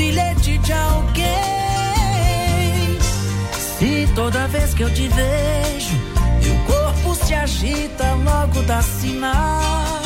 bilhete de alguém. Se toda vez que eu te vejo, meu corpo se agita, logo dá sinal.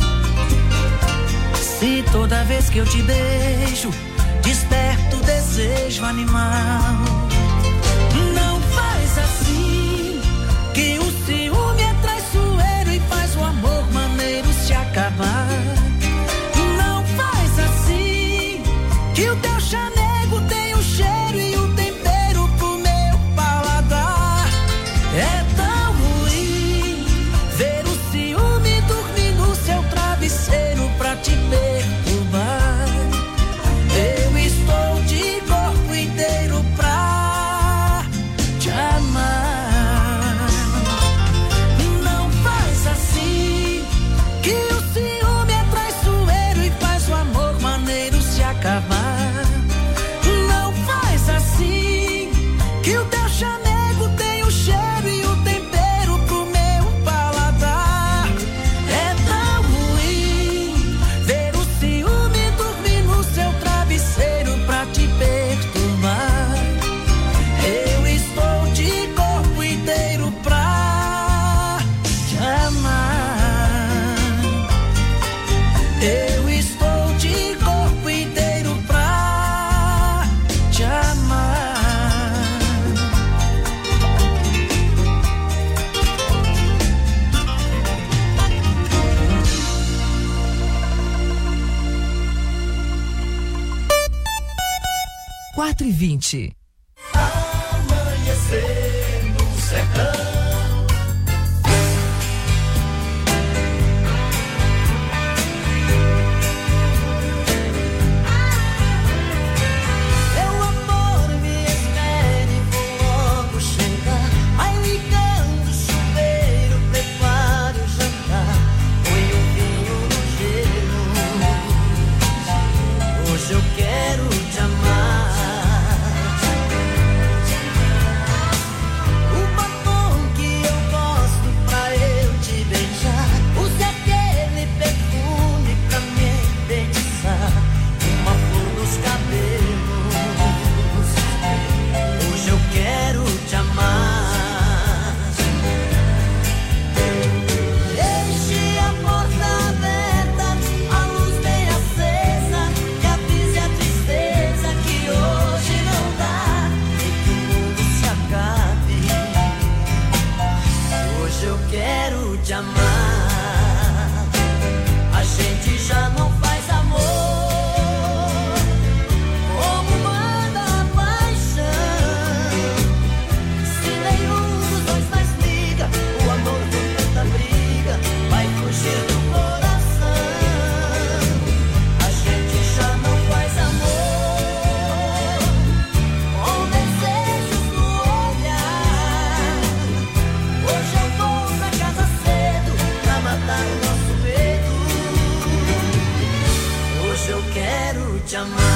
Se toda vez que eu te beijo, desperto o desejo animal. Não faz assim, que o ciúme é traiçoeiro e faz o amor maneiro se acabar. Não faz assim, que o teu chamego tem o cheiro e o tempero pro meu paladar. É tão ruim ver o ciúme dormir no seu travesseiro pra te perturbar. Eu estou de corpo inteiro pra te amar. Não faz assim, que o ciúme é traiçoeiro e faz o amor maneiro se acabar. Não faz assim, que o teu chamego tem o cheiro e o tempero pro meu paladar. É tão ruim ver o ciúme dormir no seu travesseiro pra te perturbar. Eu estou de corpo inteiro pra te amar. Eu estou de corpo inteiro pra te amar. Quatro e 20. Amanhecer no sertão. Meu amor, me espere, vou logo chegar. Vai ligando o chuveiro, prepare o jantar. Põe o vinho no gelo. Hoje eu quero te amar. O batom que eu gosto pra eu te beijar. Use aquele perfume pra me enfeitiçar. Uma flor nos cabelos. Hoje eu quero te amar. Deixe a porta aberta, a luz bem acesa, que avise a tristeza que hoje não dá, e que o mundo se acabe. Hoje eu quero te amar. A gente já não faz amor como manda a paixão. Se nenhum dos dois mais liga, o amor com tanta briga vai fugir do coração. A gente já não faz amor com desejos no olhar. Hoje eu vou pra casa cedo pra matar o nosso medo. Hoje eu quero te amar.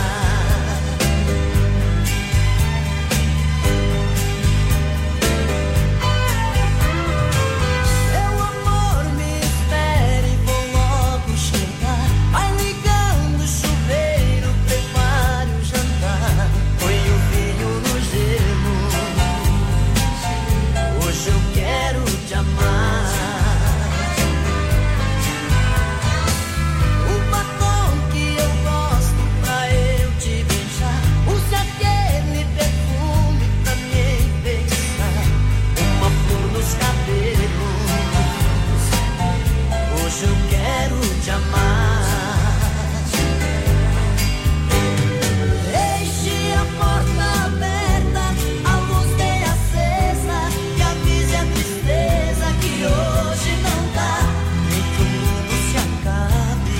Meu amor, me espere, vou logo chegar. Vai ligando o chuveiro, prepare o jantar. Põe o vinho no gelo. Hoje eu quero te amar. O batom que eu gosto pra eu te beijar. Use aquele perfume pra me enfeitiçar. Uma flor nos cabelos. Hoje eu quero te amar. Deixe a porta aberta, a luz bem acesa, que avise a tristeza que hoje não dá, nem que o mundo se acabe.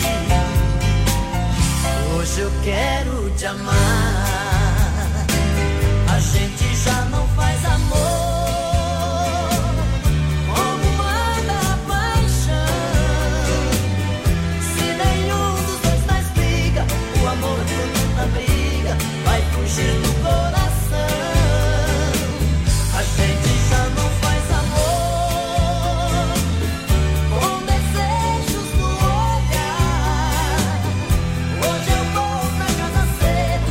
Hoje eu quero te amar. A gente já não faz amor como manda a paixão. Se nenhum dos dois mais briga, o amor com tanta briga vai fugir do coração. A gente já não faz amor com desejos no olhar. Hoje eu vou pra casa cedo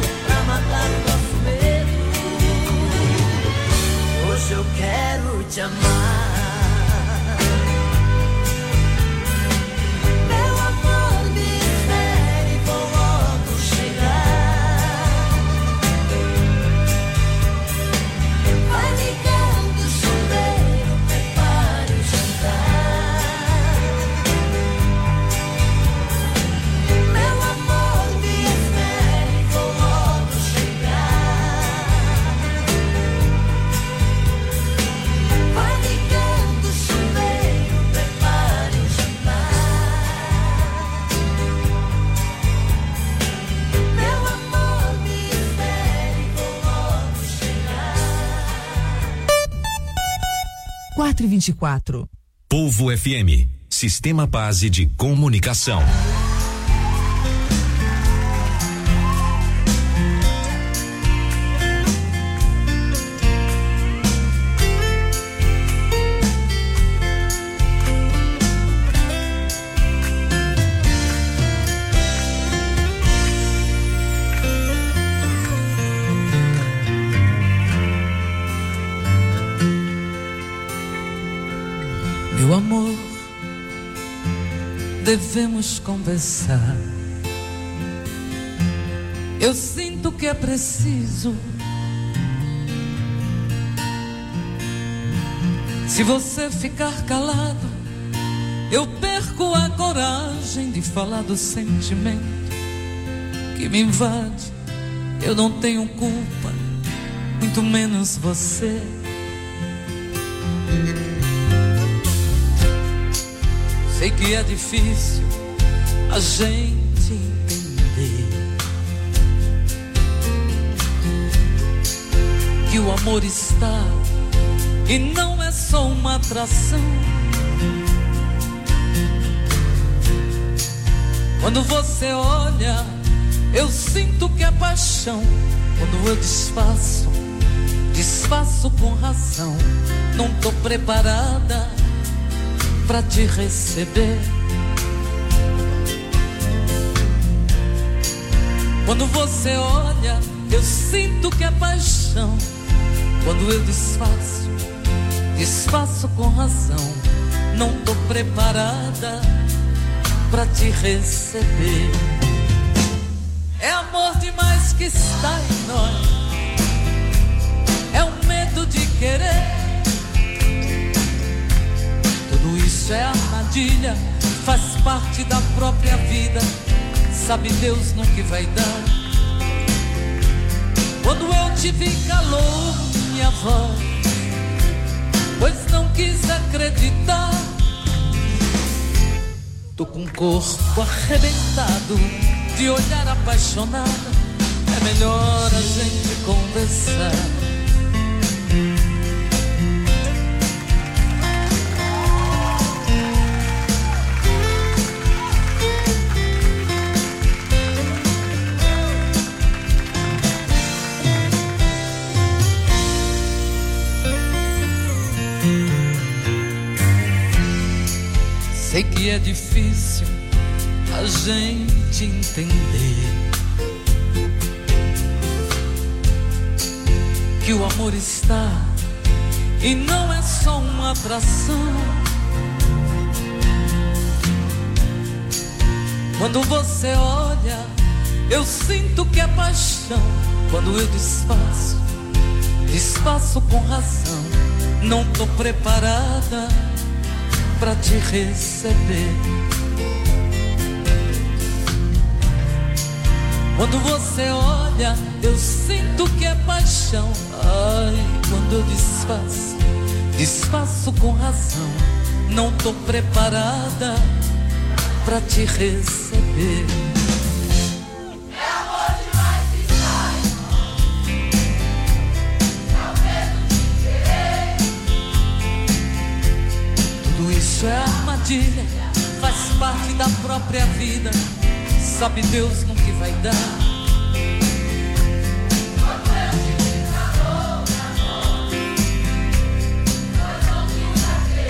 4h24. Povo FM, Sistema Base de Comunicação. Meu amor, devemos conversar. Eu sinto que é preciso. Se você ficar calado, eu perco a coragem de falar do sentimento que me invade. Eu não tenho culpa, muito menos você. Sei que é difícil a gente entender que o amor está e não é só uma atração. Quando você olha, eu sinto que é paixão. Quando eu desfaço com razão. Não tô preparada pra te receber. Quando você olha, eu sinto que é paixão. Quando eu desfaço com razão. Não tô preparada pra te receber. É amor demais que está em nós. É o medo de querer. Tudo isso é armadilha, faz parte da própria vida. Sabe Deus no que vai dar. Quando eu te vi calou minha voz, pois não quis acreditar. Tô com o corpo arrebentado de olhar apaixonada. É melhor a gente conversar. Sei que é difícil a gente entender que o amor está e não é só uma atração. Quando você olha, eu sinto que é paixão. Quando eu desfaço com razão. Não tô preparada pra te receber. Quando você olha, eu sinto que é paixão. Ai, quando eu desfaço com razão. Não tô preparada pra te receber. É amor demais que sai, é o medo de querer. Tudo isso é armadilha, faz parte da própria vida. Sabe Deus no que vai dar. Quando eu te vi calou minha voz, pois não quis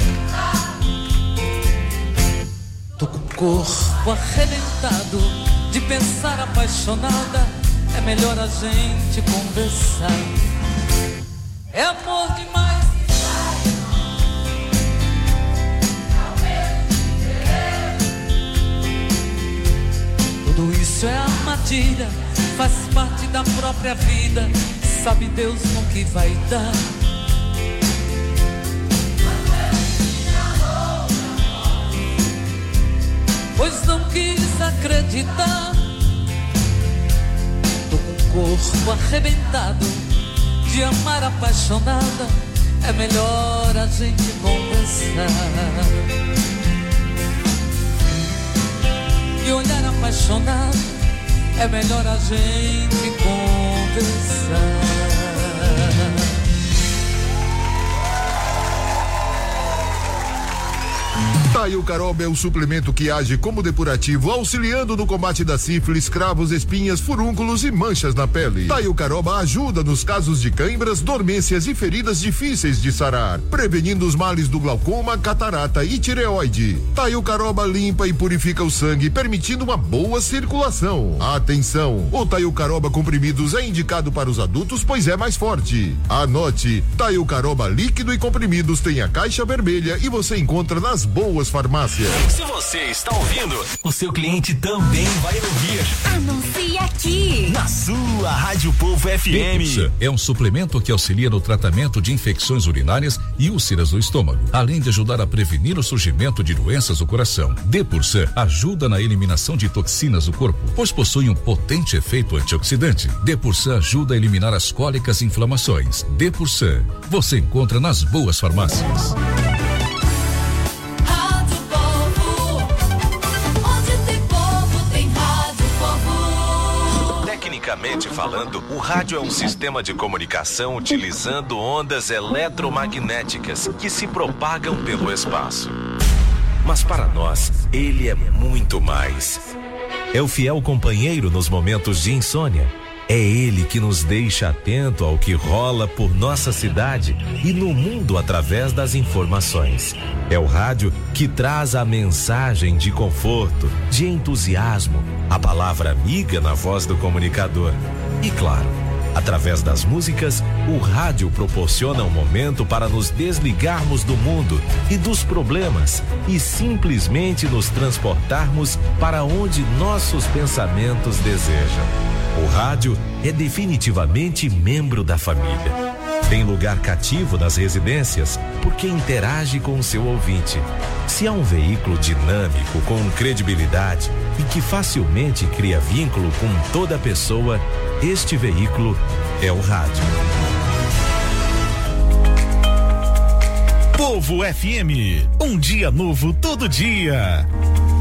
acreditar. Tô com o corpo arrebentado de pensar apaixonada. É melhor a gente conversar. É amor demais que sai, é o medo de querer. tudo isso é armadilha, faz parte da própria vida. Sabe Deus no que vai dar. Quando eu te vi calou minha voz, Pois não quis acreditar. Tô com o corpo arrebentado de amar apaixonada. É melhor a gente conversar. E olhar apaixonado. É melhor a gente conversar. Taiucaroba é o suplemento que age como depurativo, auxiliando no combate da sífilis, cravos, espinhas, furúnculos e manchas na pele. Taiucaroba ajuda nos casos de cãibras, dormências e feridas difíceis de sarar, prevenindo os males do glaucoma, catarata e tireoide. Taiucaroba limpa e purifica o sangue, permitindo uma boa circulação. Atenção, o Taiucaroba comprimidos é indicado para os adultos, pois é mais forte. Anote, Taiucaroba líquido e comprimidos tem a caixa vermelha e você encontra nas boas farmácias. Se você está ouvindo, o seu cliente também vai ouvir. Anuncie aqui na sua Rádio Povo FM. Depursan é um suplemento que auxilia no tratamento de infecções urinárias e úlceras do estômago, além de ajudar a prevenir o surgimento de doenças do coração. Depursan ajuda na eliminação de toxinas do corpo, pois possui um potente efeito antioxidante. Depursan ajuda a eliminar as cólicas e inflamações. Depursan você encontra nas boas farmácias. Tecnicamente falando, o rádio é um sistema de comunicação utilizando ondas eletromagnéticas que se propagam pelo espaço. Mas para nós, ele é muito mais. É o fiel companheiro nos momentos de insônia. É ele que nos deixa atento ao que rola por nossa cidade e no mundo através das informações. É o rádio que traz a mensagem de conforto, de entusiasmo, a palavra amiga na voz do comunicador. E claro, através das músicas, o rádio proporciona um momento para nos desligarmos do mundo e dos problemas e simplesmente nos transportarmos para onde nossos pensamentos desejam. O rádio é definitivamente membro da família. Tem lugar cativo nas residências porque interage com o seu ouvinte. Se há um veículo dinâmico, com credibilidade e que facilmente cria vínculo com toda pessoa, este veículo é o rádio. Povo FM, um dia novo todo dia.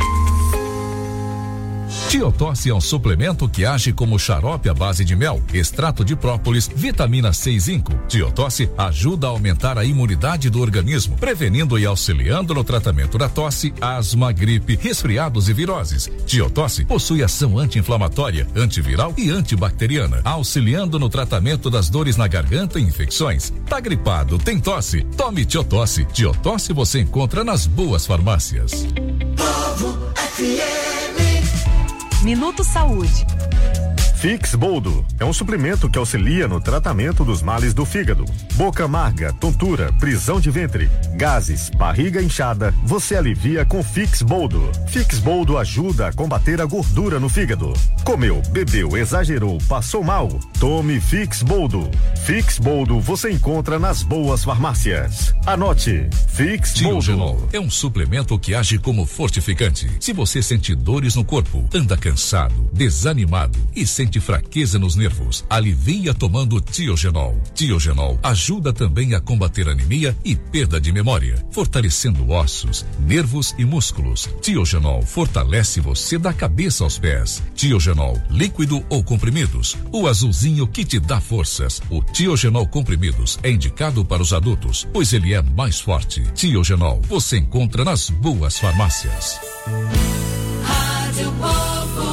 Tiotosse é um suplemento que age como xarope à base de mel, extrato de própolis, vitamina C e zinco. Tiotosse ajuda a aumentar a imunidade do organismo, prevenindo e auxiliando no tratamento da tosse, asma, gripe, resfriados e viroses. Tiotosse possui ação anti-inflamatória, antiviral e antibacteriana, auxiliando no tratamento das dores na garganta e infecções. Tá gripado, tem tosse? Tome Tiotosse. Tiotosse você encontra nas boas farmácias. Povo FM. Minuto Saúde. Fix Boldo é um suplemento que auxilia no tratamento dos males do fígado. Boca amarga, tontura, prisão de ventre, gases, barriga inchada, você alivia com Fix Boldo. Fix Boldo ajuda a combater a gordura no fígado. Comeu, bebeu, exagerou, passou mal? Tome Fix Boldo. Fix Boldo você encontra nas boas farmácias. Anote, Fix Boldo. Tiogenol é um suplemento que age como fortificante. Se você sente dores no corpo, anda cansado, desanimado e sente fraqueza nos nervos, alivia tomando Tiogenol. Tiogenol ajuda também a combater anemia e perda de memória, fortalecendo ossos, nervos e músculos. Tiogenol fortalece você da cabeça aos pés. Tiogenol, líquido ou comprimidos, o azulzinho que te dá forças. O Tiogenol comprimidos é indicado para os adultos, pois ele é mais forte. Tiogenol você encontra nas boas farmácias. Rádio Povo.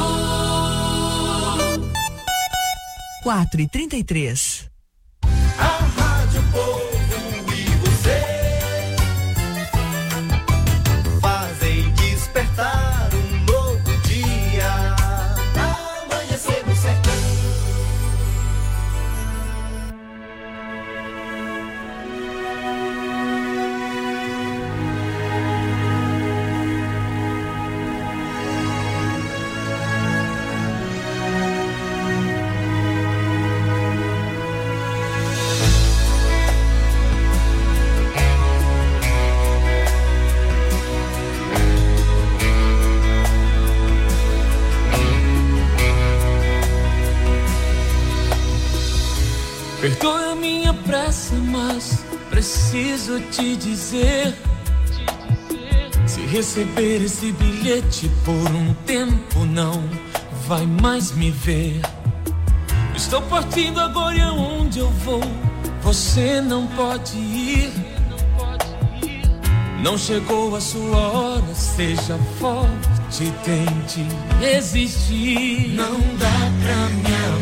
4h33. A Rádio Povo e você fazem despertar um novo dia. Amanhecer no sertão. Perdoe a minha pressa, mas preciso te dizer: se receber esse bilhete por um tempo, não vai mais me ver. Estou partindo agora e aonde eu vou, você não pode ir. Não chegou a sua hora, seja forte, tente resistir. Não dá pra me amar.